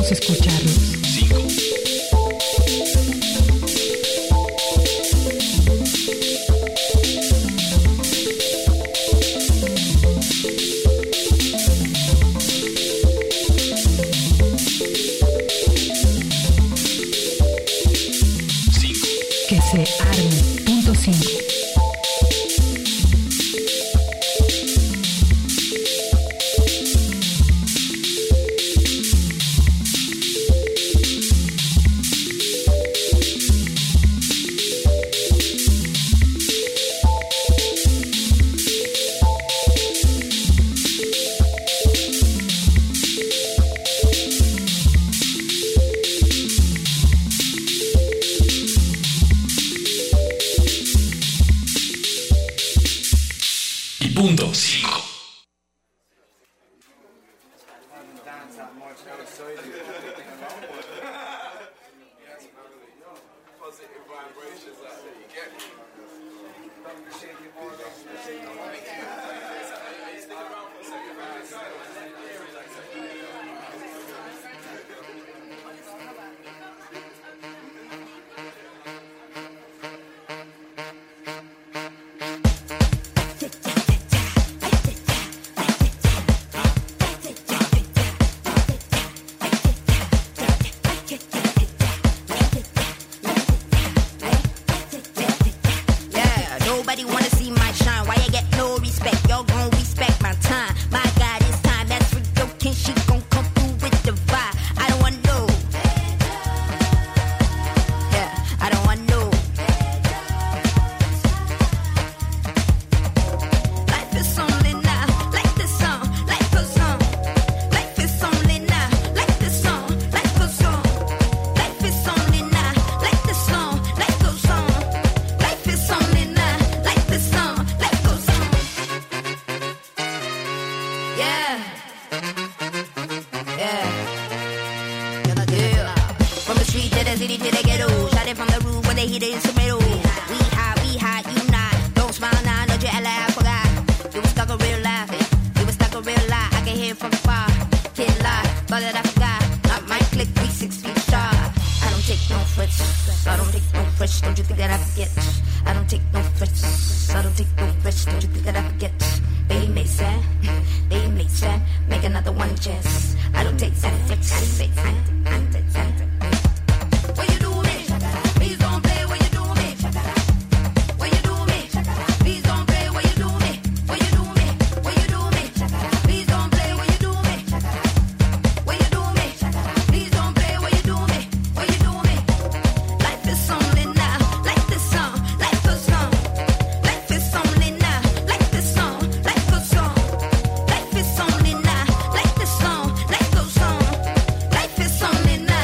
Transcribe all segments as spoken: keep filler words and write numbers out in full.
Queremos escucharlos. Cinco. Que se arme. Punto cinco. Punto cinco. Life is only now.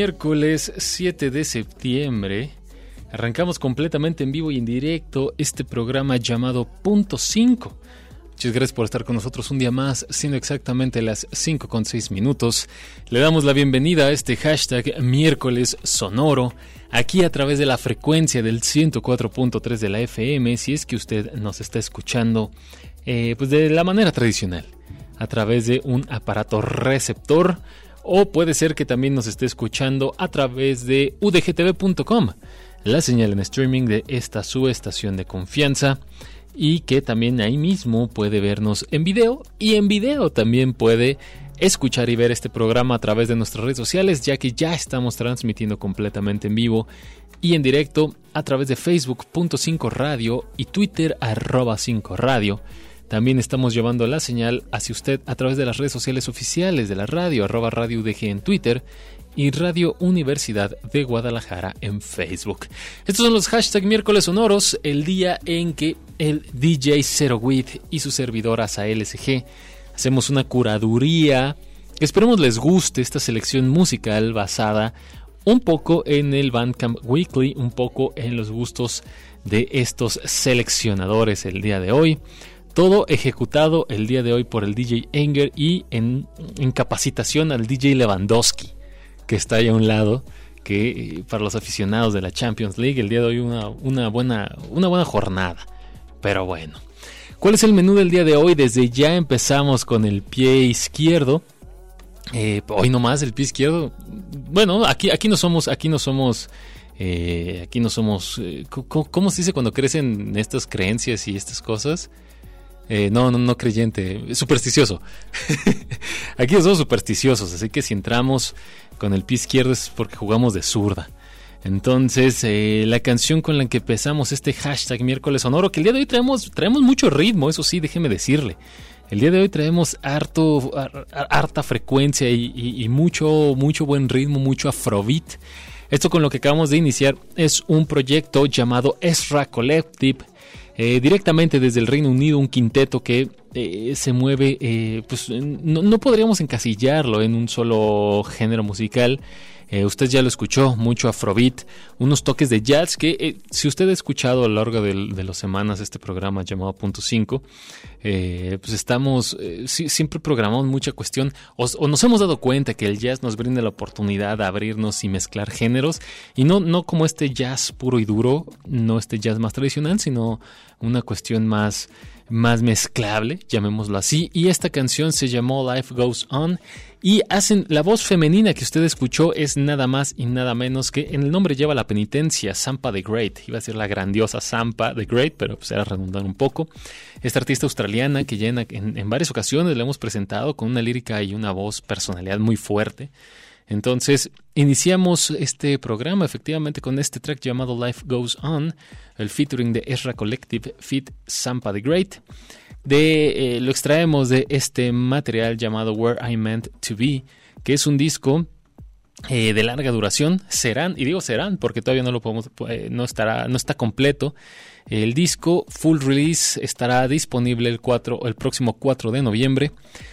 miércoles siete de septiembre. Arrancamos completamente en vivo y en directo este programa llamado Punto cinco. Muchas gracias por estar con nosotros un día más, siendo exactamente las cinco con seis minutos. Le damos la bienvenida a este hashtag miércoles sonoro, aquí a través de la frecuencia del ciento cuatro punto tres de la F M, si es que usted nos está escuchando eh, pues de la manera tradicional, a través de un aparato receptor, o puede ser que también nos esté escuchando a través de u d g t v punto com, la señal en streaming de esta su estación de confianza, y que también ahí mismo puede vernos en video, y en video también puede escuchar y ver este programa a través de nuestras redes sociales, ya que ya estamos transmitiendo completamente en vivo y en directo a través de Facebook punto cinco Radio y Twitter arroba cinco Radio. También estamos llevando la señal hacia usted a través de las redes sociales oficiales de la radio, arroba Radio U D G en Twitter y Radio Universidad de Guadalajara en Facebook. Estos son los hashtags miércoles sonoros, el día en que el D J Zero Wit y su servidora Asael S G hacemos una curaduría que esperemos les guste, esta selección musical basada un poco en el Bandcamp Weekly, un poco en los gustos de estos seleccionadores el día de hoy. Todo ejecutado el día de hoy por el D J Enger y en, en capacitación al D J Lewandowski, que está ahí a un lado, que para los aficionados de la Champions League el día de hoy una, una, buena, una buena jornada. Pero bueno, ¿cuál es el menú del día de hoy? Desde ya empezamos con el pie izquierdo. Eh, hoy nomás el pie izquierdo. Bueno, aquí, aquí no somos, aquí no somos, eh, aquí no somos. Eh, ¿cómo, ¿Cómo se dice cuando crecen estas creencias y estas cosas? Eh, no, no, no creyente, supersticioso. Aquí somos supersticiosos, así que si entramos con el pie izquierdo es porque jugamos de zurda. Entonces, eh, la canción con la que empezamos este hashtag miércoles sonoro, que el día de hoy traemos, traemos mucho ritmo, eso sí, déjeme decirle. El día de hoy traemos harto, har, harta frecuencia y, y, y mucho, mucho buen ritmo, mucho afrobeat. Esto con lo que acabamos de iniciar es un proyecto llamado Ezra Collective, eh, directamente desde el Reino Unido, un quinteto que eh, se mueve, eh, pues no, no podríamos encasillarlo en un solo género musical. Eh, usted ya lo escuchó, mucho afrobeat, unos toques de jazz que eh, si usted ha escuchado a lo largo de, de las semanas este programa llamado Punto cinco, eh, pues estamos, eh, si, siempre programamos mucha cuestión, o, o nos hemos dado cuenta que el jazz nos brinda la oportunidad de abrirnos y mezclar géneros, y no, no como este jazz puro y duro, no este jazz más tradicional, sino una cuestión más... más mezclable, llamémoslo así, y esta canción se llamó Life Goes On, y hacen la voz femenina que usted escuchó es nada más y nada menos que, en el nombre lleva la penitencia, Sampa the Great. Iba a ser la grandiosa Sampa the Great, pero pues era redundar un poco. Esta artista australiana que ya en, en, en varias ocasiones la hemos presentado con una lírica y una voz, personalidad muy fuerte. Entonces, iniciamos este programa efectivamente con este track llamado Life Goes On, el featuring de Ezra Collective feat Sampa the Great. De, eh, lo extraemos de este material llamado Where I Meant to Be, que es un disco eh, de larga duración. Serán, y digo serán porque todavía no lo podemos, eh, no estará, no está completo. El disco full release estará disponible el, cuatro, el próximo cuatro de noviembre.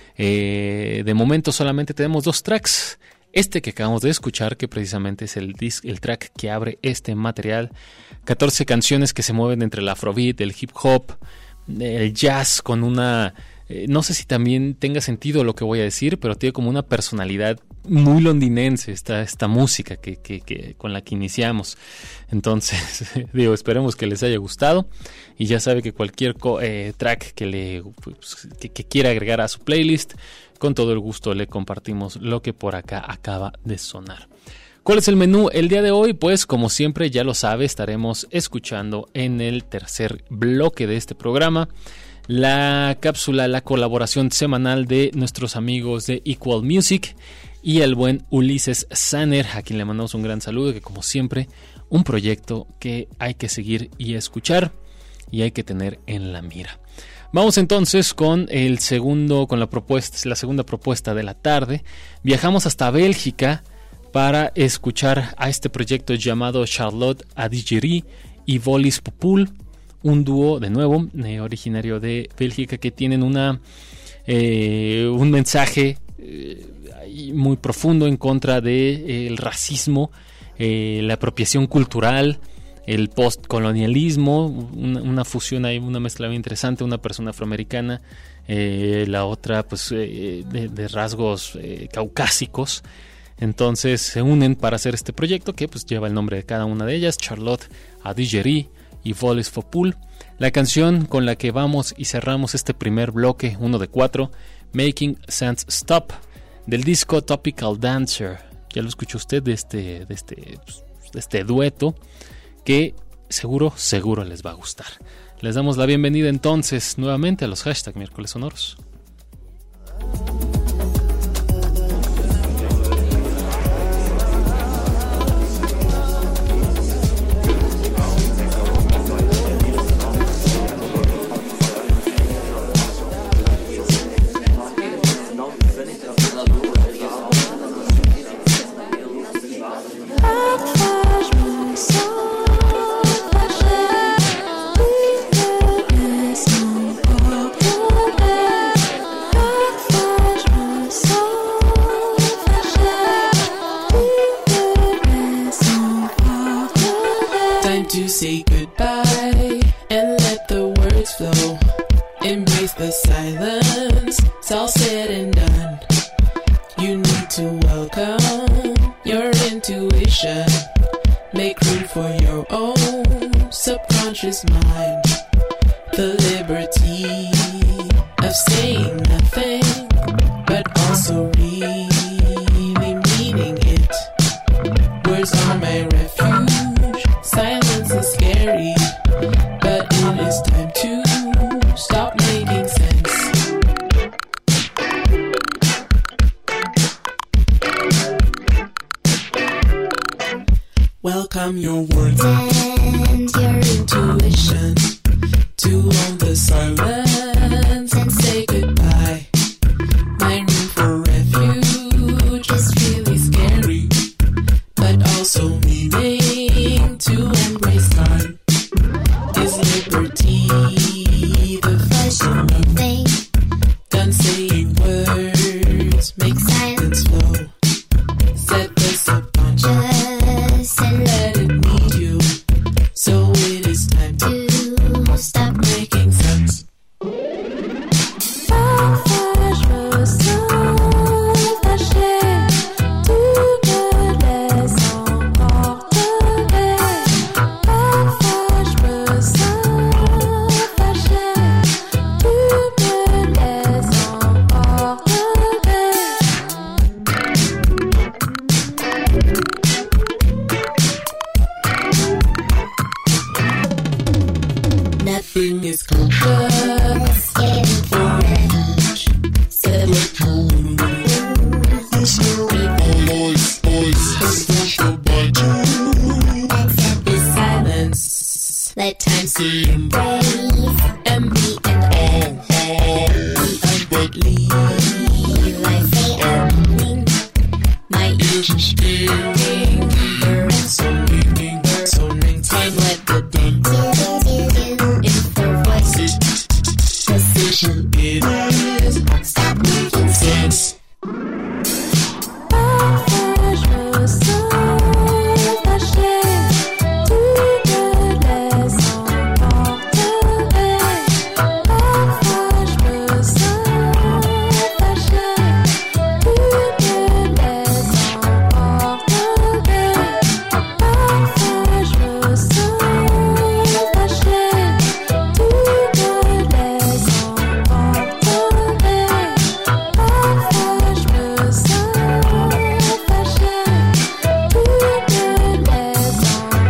Eh, de momento solamente tenemos dos tracks. Este que acabamos de escuchar, que precisamente es el, disc, el track que abre este material. catorce canciones que se mueven entre el afrobeat, el hip hop, el jazz, con una... Eh, no sé si también tenga sentido lo que voy a decir, pero tiene como una personalidad muy londinense esta, esta música que, que, que, con la que iniciamos. Entonces, digo, esperemos que les haya gustado. Y ya sabe que cualquier co- eh, track que, le, pues, que, que quiera agregar a su playlist, con todo el gusto le compartimos lo que por acá acaba de sonar. ¿Cuál es el menú el día de hoy? Pues como siempre ya lo sabe, estaremos escuchando en el tercer bloque de este programa la cápsula, la colaboración semanal de nuestros amigos de Equal Music y el buen Ulises Sanner, a quien le mandamos un gran saludo, que como siempre un proyecto que hay que seguir y escuchar y hay que tener en la mira. Vamos entonces con el segundo, con la propuesta, la segunda propuesta de la tarde. Viajamos hasta Bélgica para escuchar a este proyecto llamado Charlotte Adigéry y Volis Popul, un dúo de nuevo eh, originario de Bélgica que tienen una eh, un mensaje eh, muy profundo en contra del de, eh, racismo, eh, la apropiación cultural, el postcolonialismo, una, una fusión ahí, una mezcla muy interesante, una persona afroamericana, eh, la otra pues eh, de, de rasgos eh, caucásicos. Entonces se unen para hacer este proyecto que pues lleva el nombre de cada una de ellas, Charlotte Adigéry y Voles Fopul. La canción con la que vamos y cerramos este primer bloque, uno de cuatro, Making Sense Stop, del disco Topical Dancer. Ya lo escuchó usted de este, de este, de este dueto que seguro, seguro les va a gustar. Les damos la bienvenida entonces nuevamente a los hashtag Miércoles Sonoros. To say goodbye and let the words flow. Embrace the silence, it's all said and done. You need to welcome your intuition. Make room for your own subconscious mind. The liberty of saying nothing, but also really meaning it. Words are my refuge. Silence is scary, but it is time to stop making sense. Welcome your words and your intuition to all the silence and say goodbye. My room for refuge is really scary, but also meaning to embrace time is liberty, the fashion thing. Done saying words, make silence flow. Set the subconscious and let it meet you. So it is time to stop making sense. Parfois je me sens fâchée, tout me laisse emporter. Parfois je me sens fâchée, tout me laisse emporter. Nothing is complex for refuge. Set your tone. Voice, voice, push your button. Accept the silence. Let time see and breathe. And be and all, all, but leave. I say everything. My ears are speaking. And so ringing, so ring time. Let the done. If the voice decision it is, stop making sense. Parfois je me sens fâchée, tout me laisse emporter. Parfois je me sens fâchée, tout me laisse emporter. Parfois je me sens fâchée, tout me laisse emporter. Parfois je me sens fâchée, tout me laisse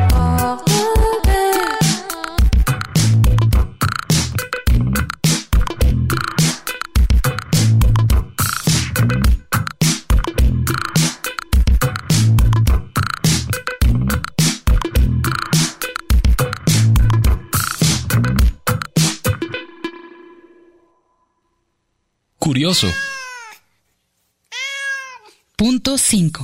Curioso. Punto cinco.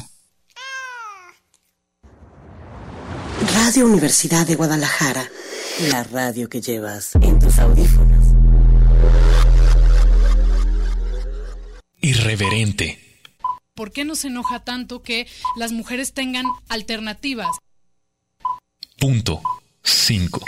Radio Universidad de Guadalajara, la radio que llevas en tus audífonos. Irreverente. ¿por qué nos enoja tanto que las mujeres tengan alternativas? Punto cinco.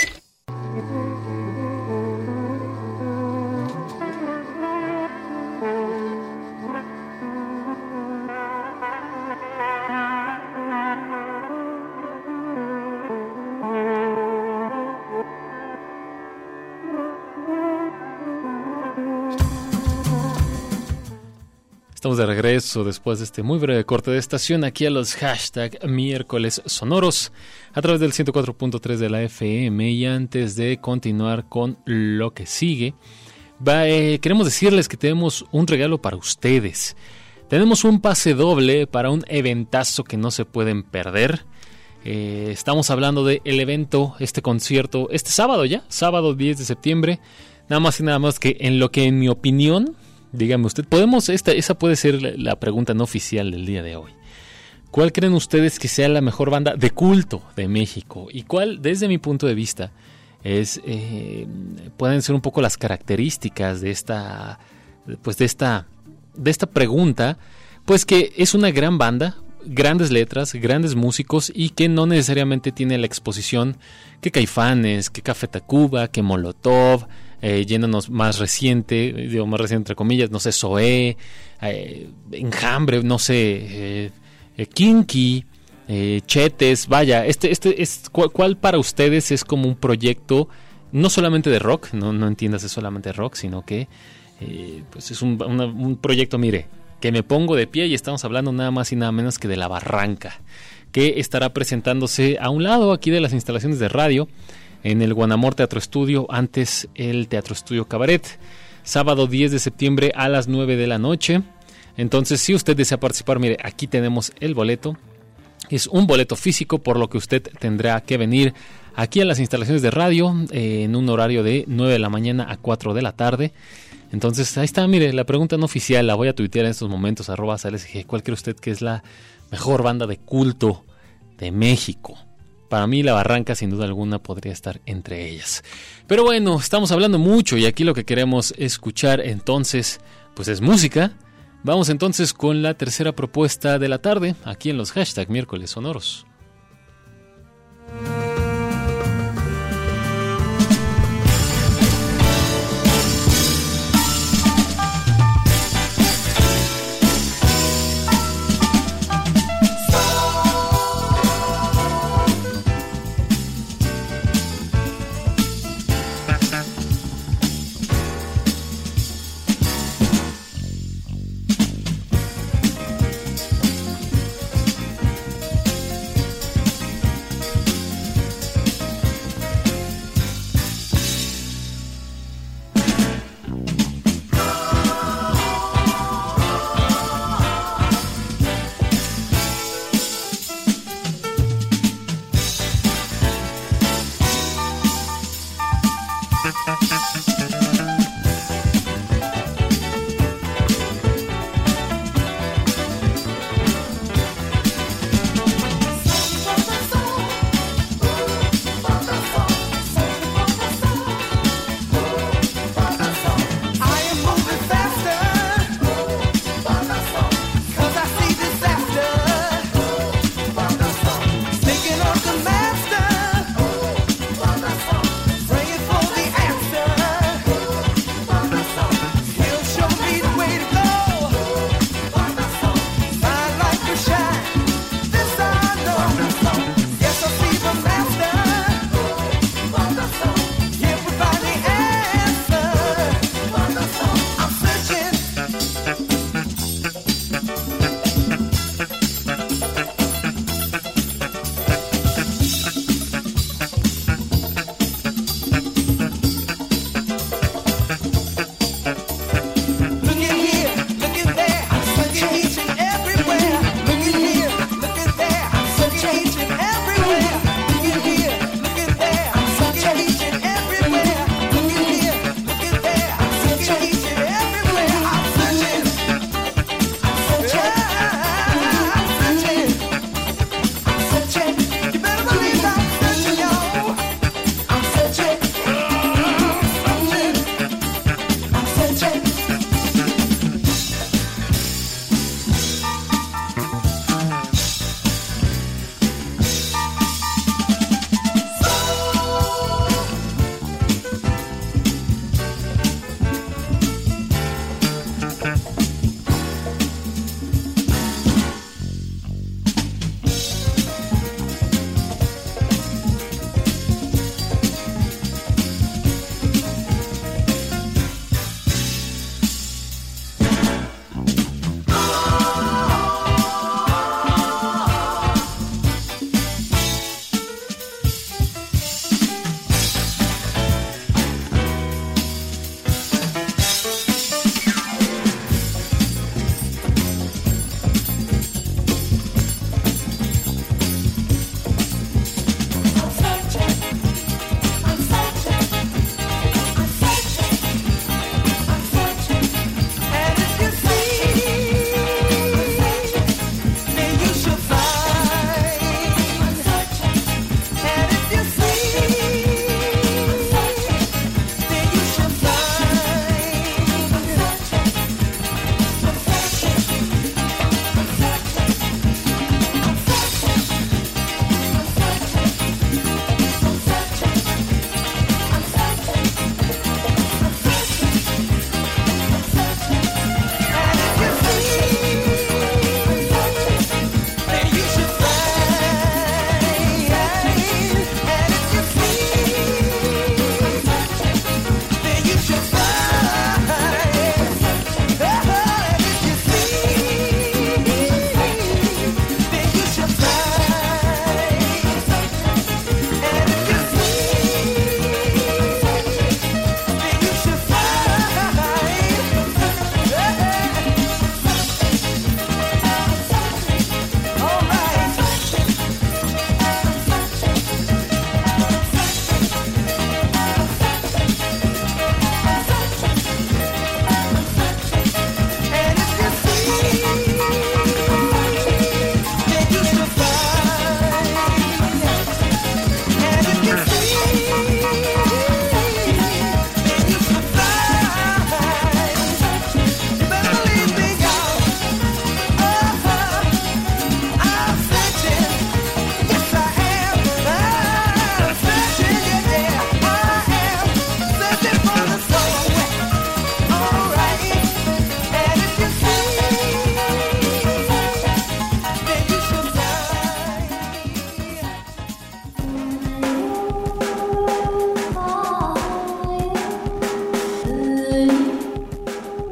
Estamos de regreso después de este muy breve corte de estación aquí a los hashtag miércoles sonoros a través del ciento cuatro punto tres de la F M. Y antes de continuar con lo que sigue, va, eh, queremos decirles que tenemos un regalo para ustedes. Tenemos un pase doble para un eventazo que no se pueden perder. Eh, estamos hablando del evento, este concierto, este sábado ya, sábado diez de septiembre. Nada más y nada más que en lo que en mi opinión... Dígame usted, podemos, esta, esa puede ser la, la pregunta no oficial del día de hoy. ¿Cuál creen ustedes que sea la mejor banda de culto de México? Y cuál, desde mi punto de vista, es eh, pueden ser un poco las características de esta, pues de esta, de esta pregunta, pues que es una gran banda, grandes letras, grandes músicos y que no necesariamente tiene la exposición que Caifanes, que Café Tacuba, que Molotov. Eh, yéndonos más reciente, digo más reciente entre comillas, no sé, Zoé, eh, Enjambre, no sé, eh, Kinky, eh, Chetes, vaya, este, este es ¿cuál, cuál para ustedes es como un proyecto no solamente de rock, no, no entiendas es solamente rock, sino que eh, pues es un, una, un proyecto, mire, que me pongo de pie y estamos hablando nada más y nada menos que de La Barranca, que estará presentándose a un lado aquí de las instalaciones de radio, en el Guanamor Teatro Estudio, antes el Teatro Estudio Cabaret, sábado diez de septiembre a las nueve de la noche. Entonces, si usted desea participar, mire, aquí tenemos el boleto. Es un boleto físico, por lo que usted tendrá que venir aquí a las instalaciones de radio eh, en un horario de nueve de la mañana a cuatro de la tarde. Entonces, ahí está, mire, la pregunta no oficial, la voy a tuitear en estos momentos, arroba sales G. ¿Cuál cree usted que es la mejor banda de culto de México? Para mí La Barranca sin duda alguna podría estar entre ellas. Pero bueno, estamos hablando mucho y aquí lo que queremos escuchar entonces pues es música. Vamos entonces con la tercera propuesta de la tarde aquí en los hashtag miércoles sonoros.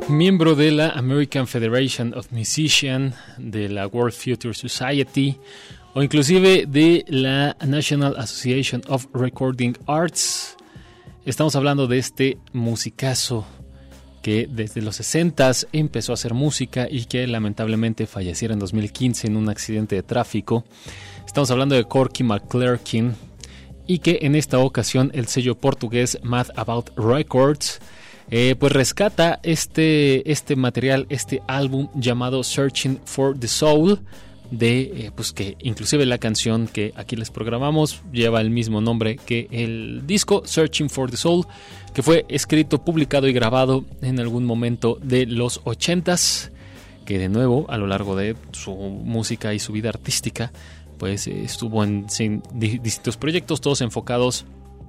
miembro de la American Federation of Musicians, de la World Future Society o inclusive de la National Association of Recording Arts. Estamos hablando de este musicazo que desde los sesentas empezó a hacer música y que lamentablemente falleciera en dos mil quince en un accidente de tráfico. Estamos hablando de Corky McClurkin, y que en esta ocasión el sello portugués Mad About Records eh, pues rescata este, este material, este álbum llamado Searching for the Soul, de eh, pues que inclusive la canción que aquí les programamos lleva el mismo nombre que el disco, Searching for the Soul, que fue escrito, publicado y grabado en algún momento de los ochentas, que de nuevo a lo largo de su música y su vida artística pues eh, estuvo en, en distintos proyectos, todos enfocados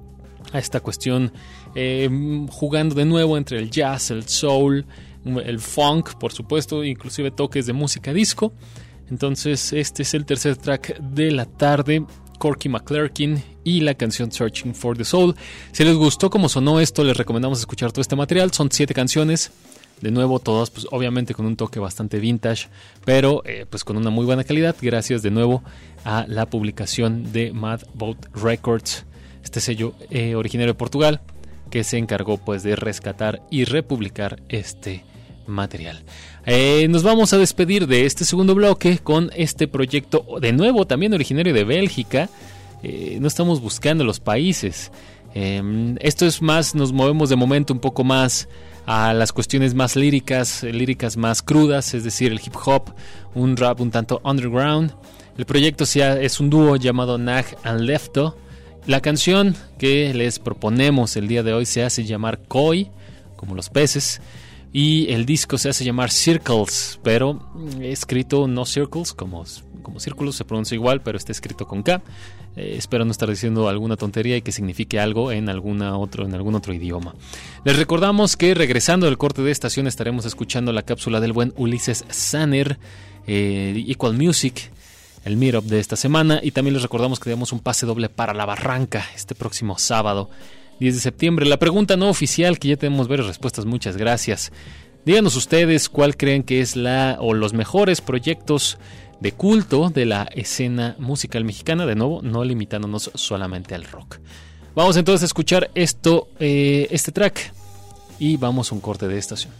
a esta cuestión, eh, jugando de nuevo entre el jazz, el soul, el funk, por supuesto, inclusive toques de música disco. Entonces este es el tercer track de la tarde, Corky McClurkin y la canción Searching for the Soul. Si les gustó cómo sonó esto, les recomendamos escuchar todo este material. Son siete canciones, de nuevo todas pues obviamente con un toque bastante vintage, pero eh, pues con una muy buena calidad, gracias de nuevo a la publicación de Mad About Records, este sello eh, originario de Portugal, que se encargó pues de rescatar y republicar este material. Eh, nos vamos a despedir de este segundo bloque con este proyecto, de nuevo también originario de Bélgica. Eh, no estamos buscando los países. Eh, esto es más, nos movemos de momento un poco más a las cuestiones más líricas, líricas más crudas, es decir, el hip hop, un rap un tanto underground. El proyecto sea, es un dúo llamado Nag and Lefto. La canción que les proponemos el día de hoy se hace llamar Koi, como los peces, y el disco se hace llamar Circles, pero escrito no Circles, como, como círculos, se pronuncia igual, pero está escrito con K. Eh, espero no estar diciendo alguna tontería y que signifique algo en, alguna otro, en algún otro idioma. Les recordamos que regresando del corte de estación estaremos escuchando la cápsula del buen Ulises Sanner, eh, Equal Music, el meetup de esta semana, y también les recordamos que tenemos un pase doble para La Barranca este próximo sábado diez de septiembre. La pregunta no oficial, que ya tenemos varias respuestas, muchas gracias. Díganos ustedes cuál creen que es la o los mejores proyectos de culto de la escena musical mexicana, de nuevo no limitándonos solamente al rock. Vamos entonces a escuchar esto, eh, este track, y vamos a un corte de estación.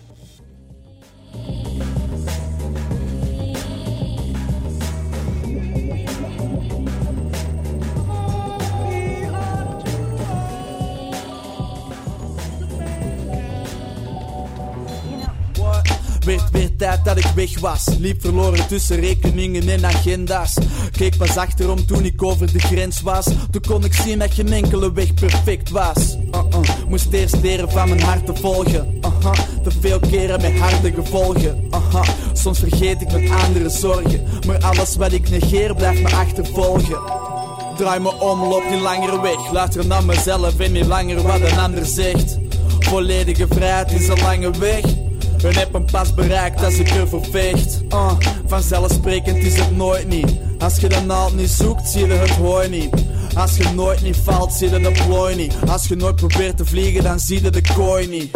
Werd weer tijd dat ik weg was. Liep verloren tussen rekeningen en agenda's. Keek pas achterom toen ik over de grens was. Toen kon ik zien dat geen enkele weg perfect was. uh-uh. Moest eerst leren van mijn hart te volgen. uh-huh. Te veel keren met harde gevolgen. uh-huh. Soms vergeet ik mijn andere zorgen. Maar alles wat ik negeer blijft me achtervolgen. Draai me om, loop niet langer weg. Luister naar mezelf en niet langer wat een ander zegt. Volledige vrijheid is een lange weg. En heb een pas bereikt als ik er vervecht. uh, Vanzelfsprekend is het nooit niet. Als je de naald niet zoekt, zie je het hooi niet. Als je nooit niet valt, zie je de plooi niet. Als je nooit probeert te vliegen, dan zie je de kooi niet.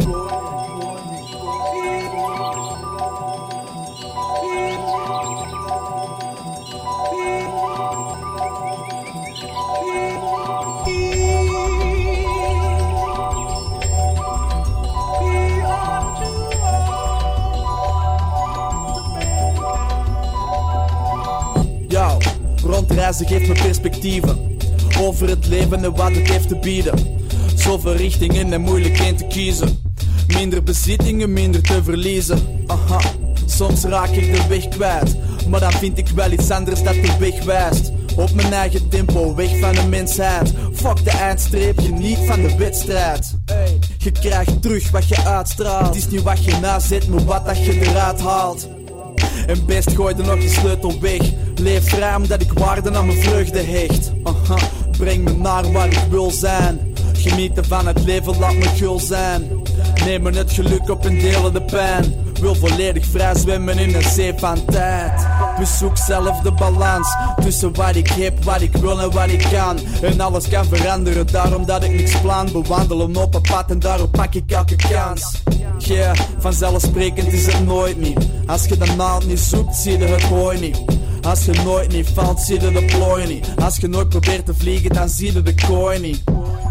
Rondreizen geeft me perspectieven over het leven en wat het heeft te bieden. Zoveel richtingen en moeilijk één te kiezen. Minder bezittingen, minder te verliezen. Aha, soms raak ik de weg kwijt, maar dan vind ik wel iets anders dat de weg wijst. Op mijn eigen tempo, weg van de mensheid. Fuck de eindstreep, geniet van de wedstrijd. Je krijgt terug wat je uitstraalt. Het is niet wat je nazet, maar wat dat je eruit haalt. En best gooi er nog je sleutel weg. Leef vrij omdat ik waarde aan mijn vreugde hecht. Aha, breng me naar waar ik wil zijn. Genieten van het leven, laat me gul zijn. Nemen het geluk op en delen de pijn. wil volledig vrij zwemmen in een zee van tijd. Dus zoek zelf de balans tussen wat ik heb, wat ik wil en wat ik kan. En alles kan veranderen, daarom dat ik niks plan. Bewandelen op een pad en daarop pak ik elke kans. Yeah, vanzelfsprekend is het nooit niet. Als je de naald niet zoekt, zie je het hooi niet. Als je nooit niet valt, zie je de plooi niet. Als je nooit probeert te vliegen, dan zie je de kooi niet.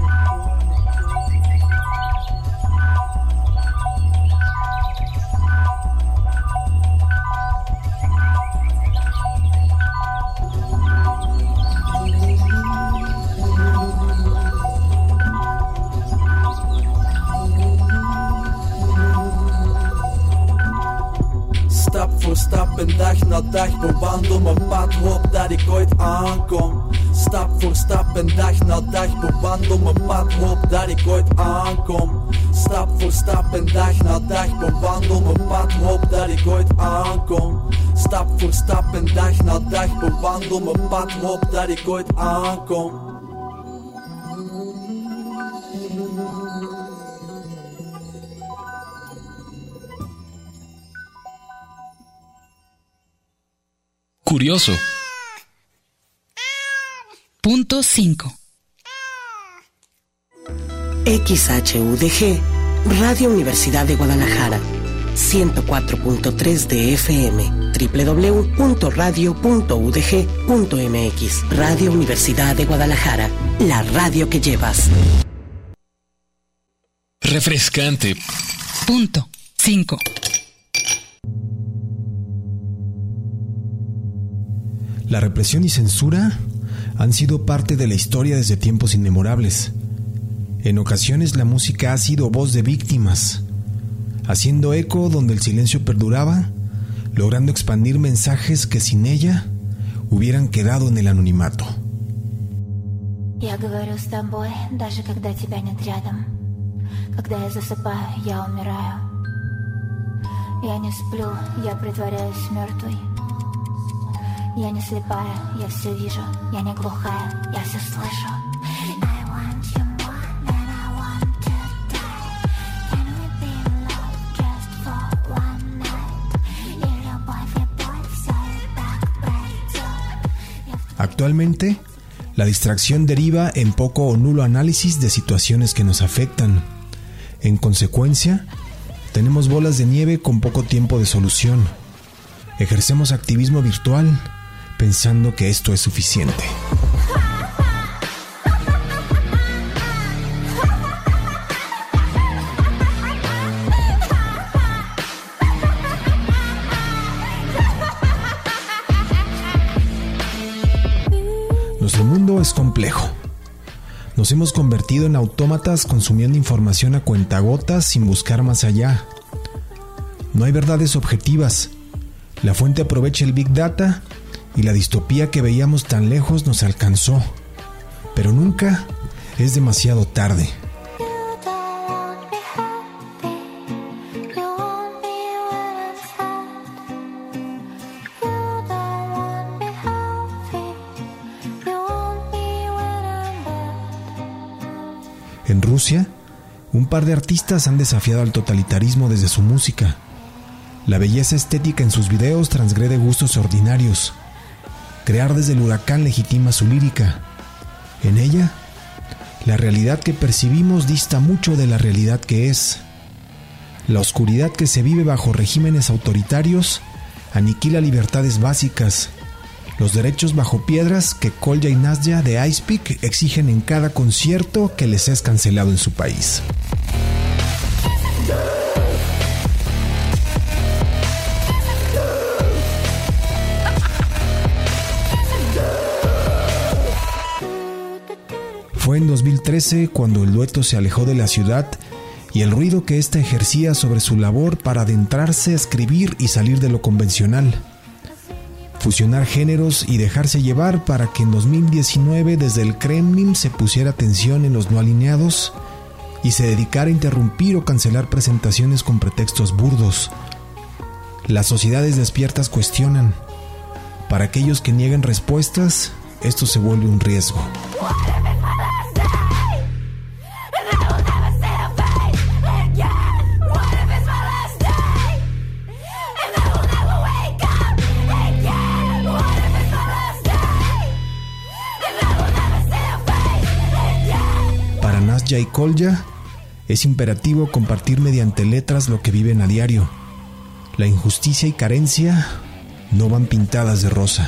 Stap en dag na dag bewandel mijn pad, hoop dat ik ooit aankom. Stap voor stap en dag na dag bewandel mijn pad, hoop dat ik ooit aankom. Stap voor stap en dag na dag bewandel mijn pad, hoop dat ik ooit aankom. Stap voor stap en dag na dag bewandel mijn pad, hoop dat ik ooit aankom. Curioso. Punto cinco. X H U D G, Radio Universidad de Guadalajara, ciento cuatro punto tres de F M, doble u doble u doble u punto radio punto u d g punto m x. Radio Universidad de Guadalajara, la radio que llevas. Refrescante. Punto cinco. La represión y censura han sido parte de la historia desde tiempos inmemorables. En ocasiones la música ha sido voz de víctimas, haciendo eco donde el silencio perduraba, logrando expandir mensajes que sin ella hubieran quedado en el anonimato. Я говорю с тобой, даже когда тебя нет рядом. Когда я засыпаю, я умираю. Я не сплю, я притворяюсь мертвой. Я не слепая, я все вижу. Я не глухая, я все слышу. I want you more than I want today. Can we be in love just for one night? И любовь, и боль, все и так пройдет. Actualmente, la distracción deriva en poco o nulo análisis de situaciones que nos afectan. En consecuencia, tenemos bolas de nieve con poco tiempo de solución. Ejercemos activismo virtual pensando que esto es suficiente. Nuestro mundo es complejo. Nos hemos convertido en autómatas consumiendo información a cuentagotas sin buscar más allá. No hay verdades objetivas. La fuente aprovecha el Big Data y la distopía que veíamos tan lejos nos alcanzó. Pero nunca es demasiado tarde. En Rusia, un par de artistas han desafiado al totalitarismo desde su música. La belleza estética en sus videos transgrede gustos ordinarios. Crear desde el huracán legitima su lírica. En ella, la realidad que percibimos dista mucho de la realidad que es. La oscuridad que se vive bajo regímenes autoritarios aniquila libertades básicas. Los derechos bajo piedras que Kolya y Nasya de Icepeak exigen en cada concierto que les es cancelado en su país. Fue en dos mil trece cuando el dueto se alejó de la ciudad y el ruido que ésta ejercía sobre su labor para adentrarse a escribir y salir de lo convencional. Fusionar géneros y dejarse llevar para que en dos mil diecinueve desde el Kremlin se pusiera atención en los no alineados y se dedicara a interrumpir o cancelar presentaciones con pretextos burdos. Las sociedades despiertas cuestionan. Para aquellos que niegan respuestas, esto se vuelve un riesgo. Katja y Kolja, es imperativo compartir mediante letras lo que viven a diario. La injusticia y carencia no van pintadas de rosa.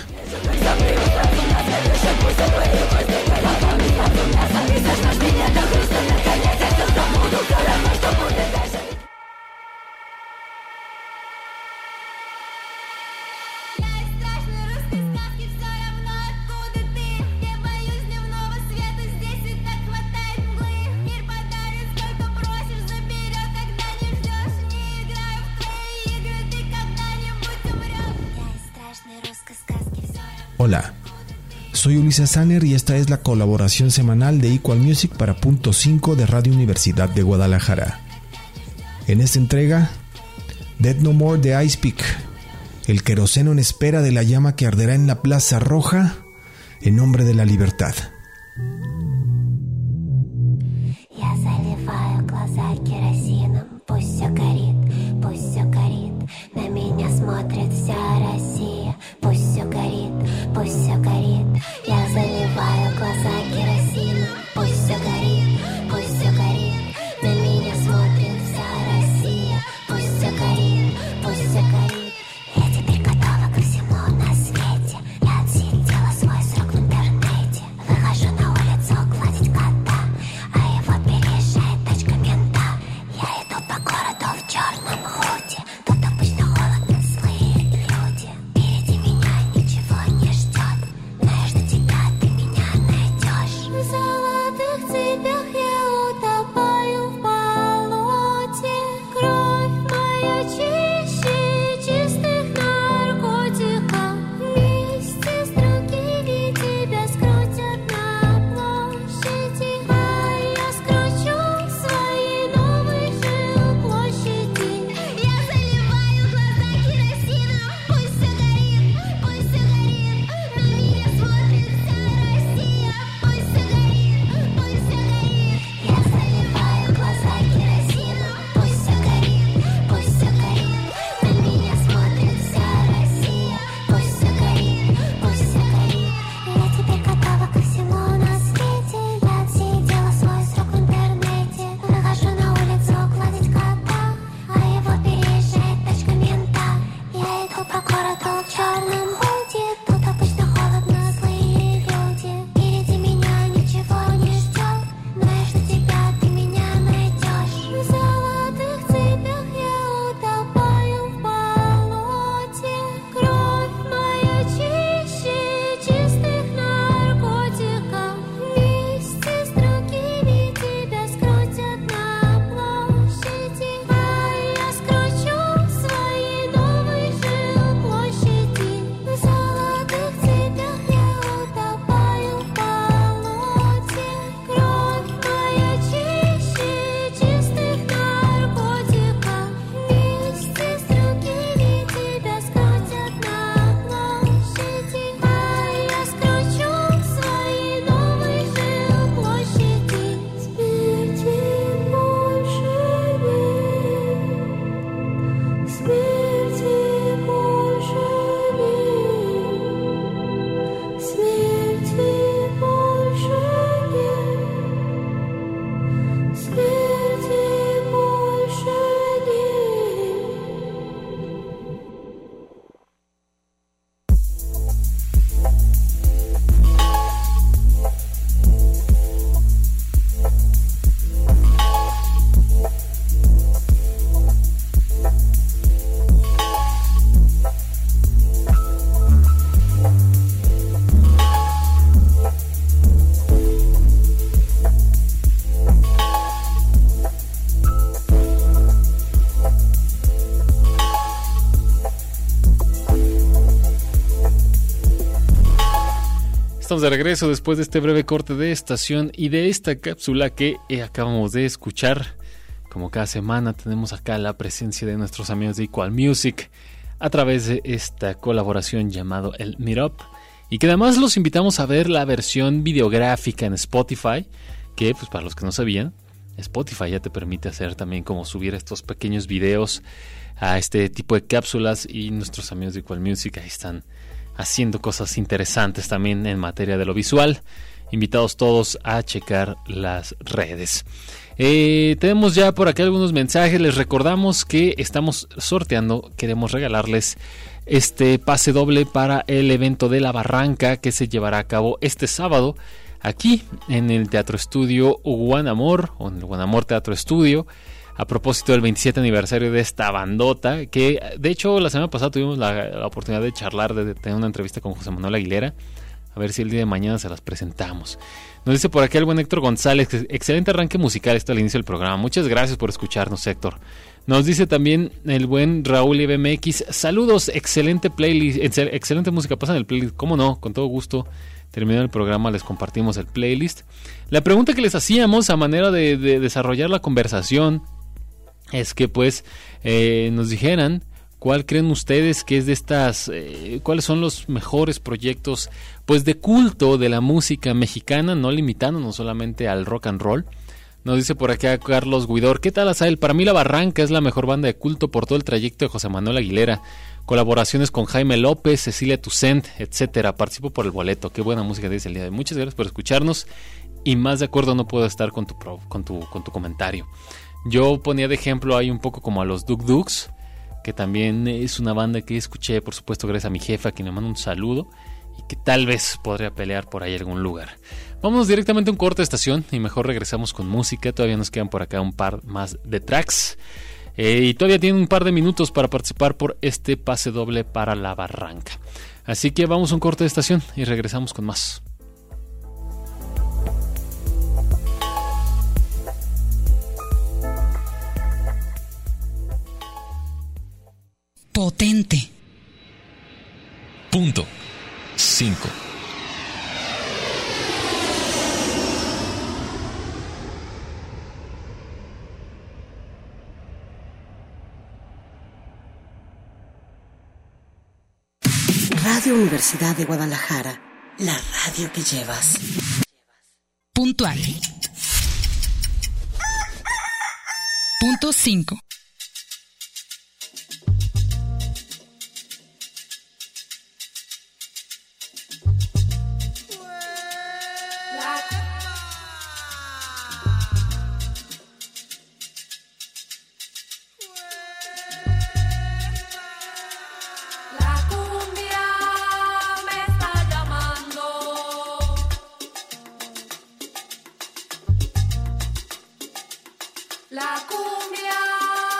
Hola, soy Ulises Sanner y esta es la colaboración semanal de Equal Music para Punto cinco de Radio Universidad de Guadalajara. En esta entrega, Dead No More de Icepeak, el queroseno en espera de la llama que arderá en la Plaza Roja en nombre de la libertad. Я заливаю глаза керосином, пусть все горит, пусть все горит. На меня смотрит вся Россия, пусть все горит, пусть все горит. Я заливаю глаза керосином, пусть все горит, пусть все горит. На меня смотрит вся Россия, пусть все горит, пусть все горит. Я теперь готова ко всему на свете. Я отсидела свой срок в интернете. Выхожу на улицу гладить кота, а его переезжает тачка мента. Я иду по городу в черном худи. Тут обычно холодно, злые люди. Впереди меня ничего не ждет, но я жду тебя, ты меня найдешь. В золотых цепях я утопаю в болоте. Кровь моя чище чистых наркотиков. Вместе с другими тебя скрутят на площади, а я скручу свои новые жилплощади. Я заливаю глаза керосином, пусть все горит, пусть все горит. На меня смотрит вся Россия, пусть все горит, пусть все горит. Я заливаю глаза керосином, пусть все горит, пусть все горит. На меня смотрит вся Россия, пусть все горит, пусть все горит. Я теперь готова ко всему на свете. Я отсидела свой срок в интернете. Выхожу на улицу гладить кота, а его переезжает тачка мента. Я иду по городу в черном худи. Тут обычно холодно, злые люди. Впереди меня ничего не ждет, но я жду тебя, ты меня найдешь. В золотых цепях я утопаю в болоте. Кровь моя чище чистых наркотиков. Вместе с другими тебя скрутят на площади, а я скручу свои новые жилплощади. В золотых цепях я утопаю в болоте. Кровь моя чище чистых наркотиков. Вместе с другими тебя скрутят на площади, а я скручу свои новые жилплощади. Смерти больше нет, смерти больше нет, смерти больше нет, смерти больше Estamos de regreso después de este breve corte de estación y de esta cápsula que eh, acabamos de escuchar. Como cada semana tenemos acá la presencia de nuestros amigos de Equal Music a través de esta colaboración llamado el Meetup, y que además los invitamos a ver la versión videográfica en Spotify, que pues para los que no sabían, Spotify ya te permite hacer también como subir estos pequeños videos a este tipo de cápsulas, y nuestros amigos de Equal Music ahí están haciendo cosas interesantes también en materia de lo visual. invitados todos a checar las redes. Eh, tenemos ya por acá algunos mensajes. Les recordamos que estamos sorteando, queremos regalarles este pase doble para el evento de La Barranca que se llevará a cabo este sábado aquí en el Teatro Estudio Guanamor, o en el Guanamor Teatro Estudio, a propósito del veintisiete aniversario de esta bandota, que de hecho la semana pasada tuvimos la, la oportunidad de charlar, de tener una entrevista con José Manuel Aguilera. A ver si el día de mañana se las presentamos. Nos dice por aquí el buen Héctor González, excelente arranque musical esto al inicio del programa. Muchas gracias por escucharnos, Héctor. Nos dice también el buen Raúl I B M X, saludos, excelente playlist, excelente música, pasan el playlist, cómo no, con todo gusto. Terminado el programa les compartimos el playlist. La pregunta que les hacíamos a manera de, de desarrollar la conversación es que pues eh, nos dijeran cuál creen ustedes que es de estas, eh, cuáles son los mejores proyectos pues de culto de la música mexicana, no limitándonos solamente al rock and roll. Nos dice por acá Carlos Guidor, ¿qué tal, Azael? Para mí La Barranca es la mejor banda de culto por todo el trayecto de José Manuel Aguilera. Colaboraciones con Jaime López, Cecilia Toussaint, etcétera. Participo por el boleto. Qué buena música dice el día de hoy. Muchas gracias por escucharnos y más de acuerdo no puedo estar con tu, con tu, con tu comentario. Yo ponía de ejemplo ahí un poco como a los Duk Duks, que también es una banda que escuché, por supuesto, gracias a mi jefa, a quien le mando un saludo, y que tal vez podría pelear por ahí algún lugar. Vámonos directamente a un corte de estación y mejor regresamos con música. Todavía nos quedan por acá un par más de tracks. Eh, y todavía tienen un par de minutos para participar por este pase doble para La Barranca. Así que vamos a un corte de estación y regresamos con más. Potente. Punto cinco. Radio Universidad de Guadalajara, la radio que llevas. Puntual. Punto cinco. La cumbia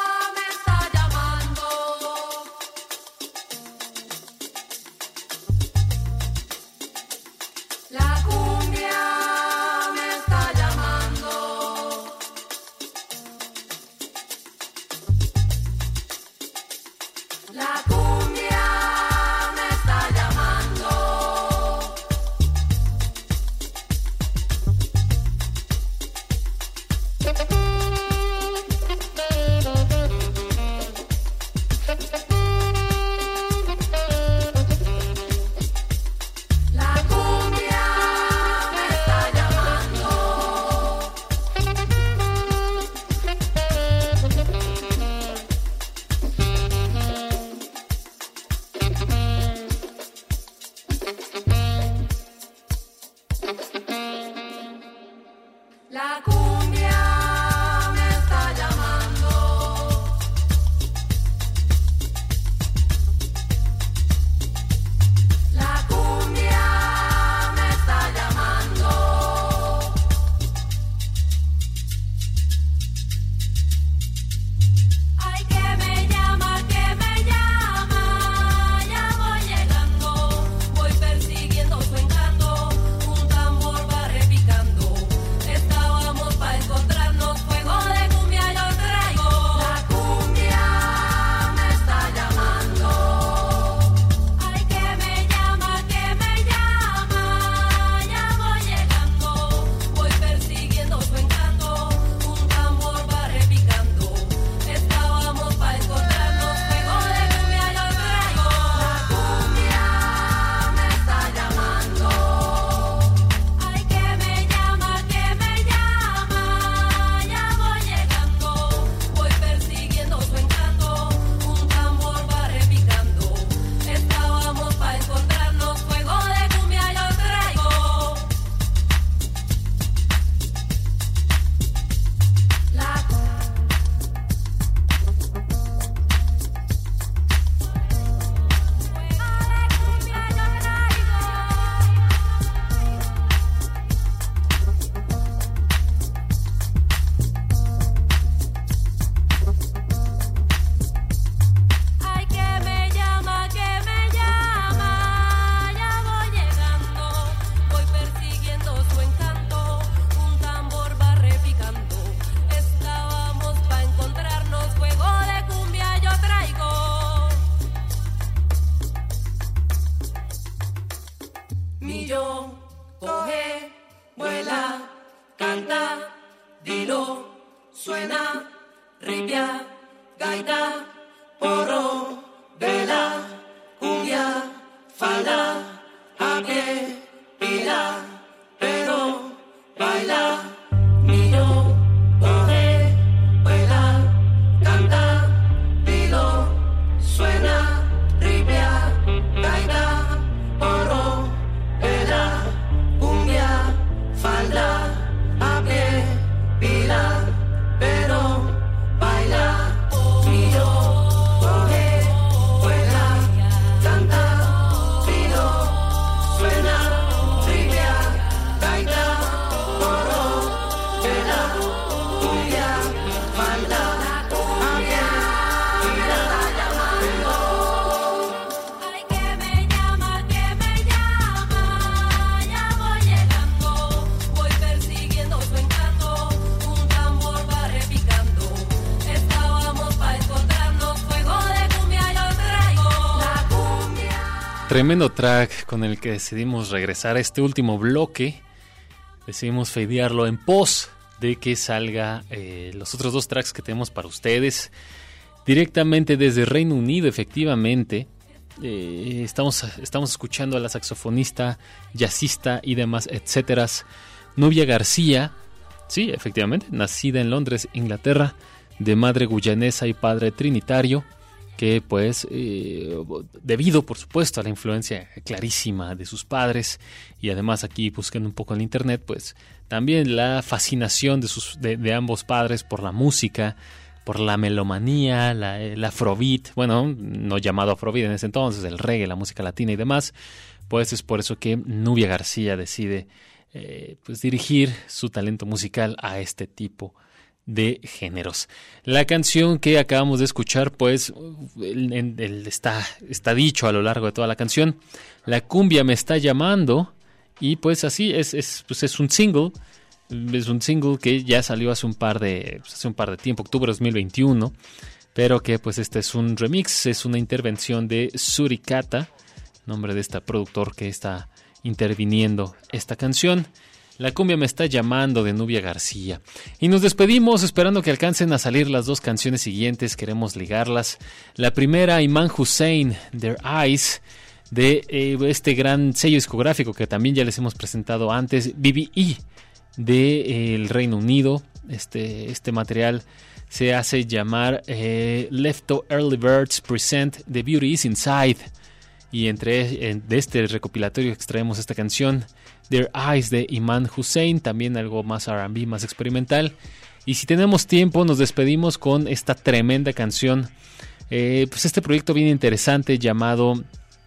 Tremendo track con el que decidimos regresar a este último bloque. Decidimos fadearlo en pos de que salga eh, los otros dos tracks que tenemos para ustedes. Directamente desde Reino Unido, efectivamente. Eh, estamos, estamos escuchando a la saxofonista, jazzista y demás, etcétera, Nubia García. Sí, efectivamente, nacida en Londres, Inglaterra, de madre guyanesa y padre trinitario, que pues eh, debido por supuesto a la influencia clarísima de sus padres y además aquí buscando un poco en internet, pues también la fascinación de, sus, de, de ambos padres por la música, por la melomanía, la, el afrobeat, bueno, no llamado afrobeat en ese entonces, el reggae, la música latina y demás, pues es por eso que Nubia García decide eh, pues dirigir su talento musical a este tipo de géneros. La canción que acabamos de escuchar, pues el, el, el está, está dicho a lo largo de toda la canción, la cumbia me está llamando, y pues así es, es, pues es un single, es un single que ya salió hace un par de, pues hace un par de tiempo, octubre de dos mil veintiuno, pero que pues este es un remix, es una intervención de Suricata, nombre de este productor que está interviniendo esta canción. La cumbia me está llamando, de Nubia García. Y nos despedimos esperando que alcancen a salir las dos canciones siguientes. Queremos ligarlas. La primera, Iman Hussein, Their Eyes, de eh, este gran sello discográfico que también ya les hemos presentado antes, B B E, de eh, el Reino Unido. Este, este material se hace llamar eh, Lefto Early Birds Present The Beauty Is Inside. Y entre eh, de este recopilatorio extraemos esta canción, Their Eyes, de Iman Hussein, también algo más R and B, más experimental. Y si tenemos tiempo, nos despedimos con esta tremenda canción. Eh, pues este proyecto bien interesante llamado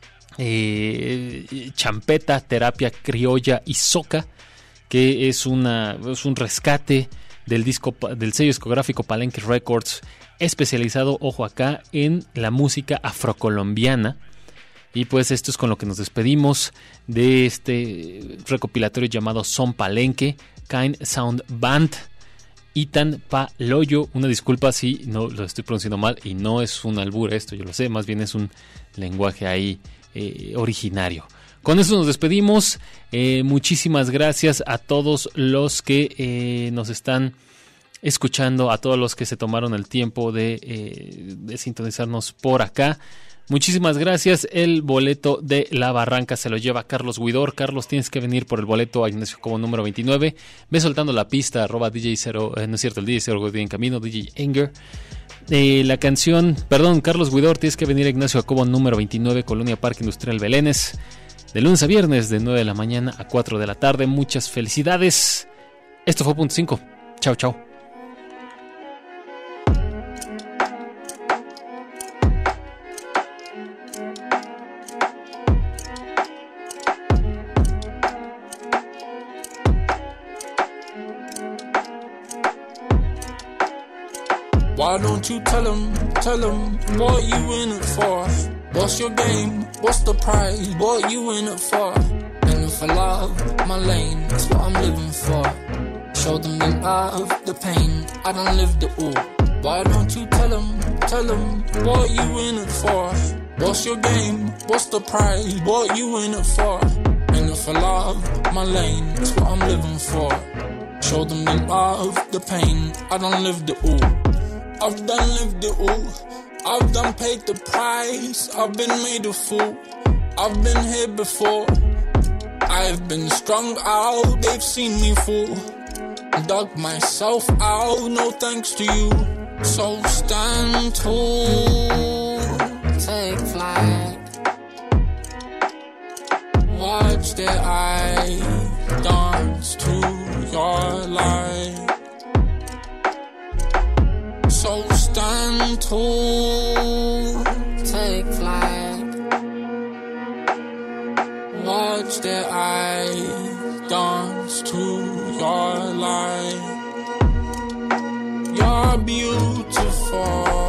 eh, Champeta, Terapia Criolla y Soca, que es, una, es un rescate del, disco, del sello discográfico Palenque Records, especializado, ojo acá, en la música afrocolombiana. Y pues esto es con lo que nos despedimos de este recopilatorio llamado Son Palenque, Kind Sound Band, Itan Paloyo. Una disculpa si no lo estoy pronunciando mal y no es un albur esto, yo lo sé, más bien es un lenguaje ahí eh, originario. Con eso nos despedimos. Eh, muchísimas gracias a todos los que eh, nos están escuchando, a todos los que se tomaron el tiempo de, eh, de sintonizarnos por acá. Muchísimas gracias. El boleto de La Barranca se lo lleva Carlos Huidor. Carlos, tienes que venir por el boleto a Ignacio Jacobo número veintinueve. Ve soltando la pista, arroba D J cero, eh, no es cierto, el D J cero en camino, D J Anger. Eh, la canción, perdón, Carlos Huidor, tienes que venir a Ignacio Jacobo número veintinueve, Colonia Parque Industrial Belénes, de lunes a viernes, de nueve de la mañana a cuatro de la tarde. Muchas felicidades. Esto fue Punto cinco. Chao, chao. Why don't you tell him, tell him what you in it for? What's your game? What's the prize? What you in it for? And for love, my lane, that's what I'm living for. Show them the love, the pain, I done lived it all. Why don't you tell him, tell him what you in it for? What's your game? What's the prize? What you in it for? And for love, my lane, that's what I'm living for. Show them the love, the pain, I done lived it all. I've done lived it all, I've done paid the price, I've been made a fool, I've been here before, I've been strung out, they've seen me fall, dug myself out, no thanks to you, so stand tall, take flight, watch their eyes dance to your light. So stand tall, take flight, watch their eyes dance to your light. You're beautiful,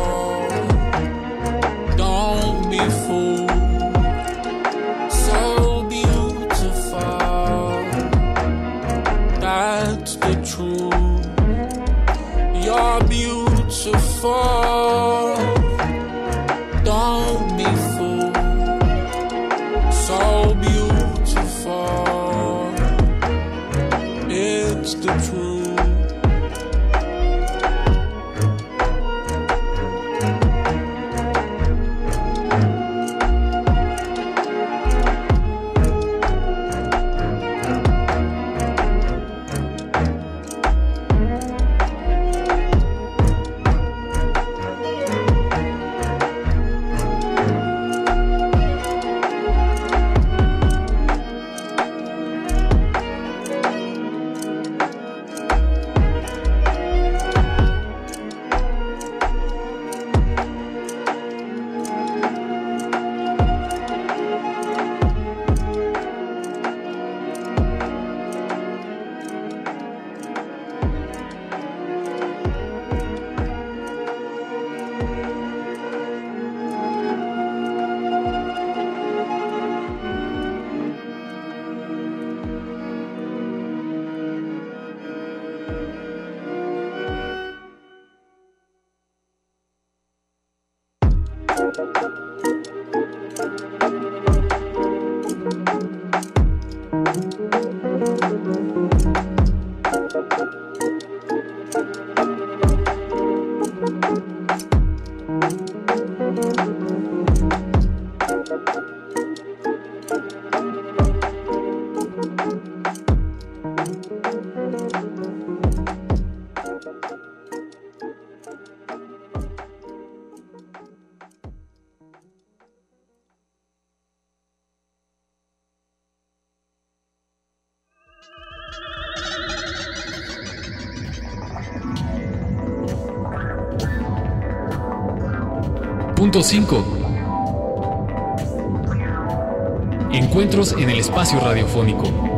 don't be fooled, so beautiful, that's the truth. You're beautiful, don't be fooled, Punto cinco. Encuentros en el espacio radiofónico.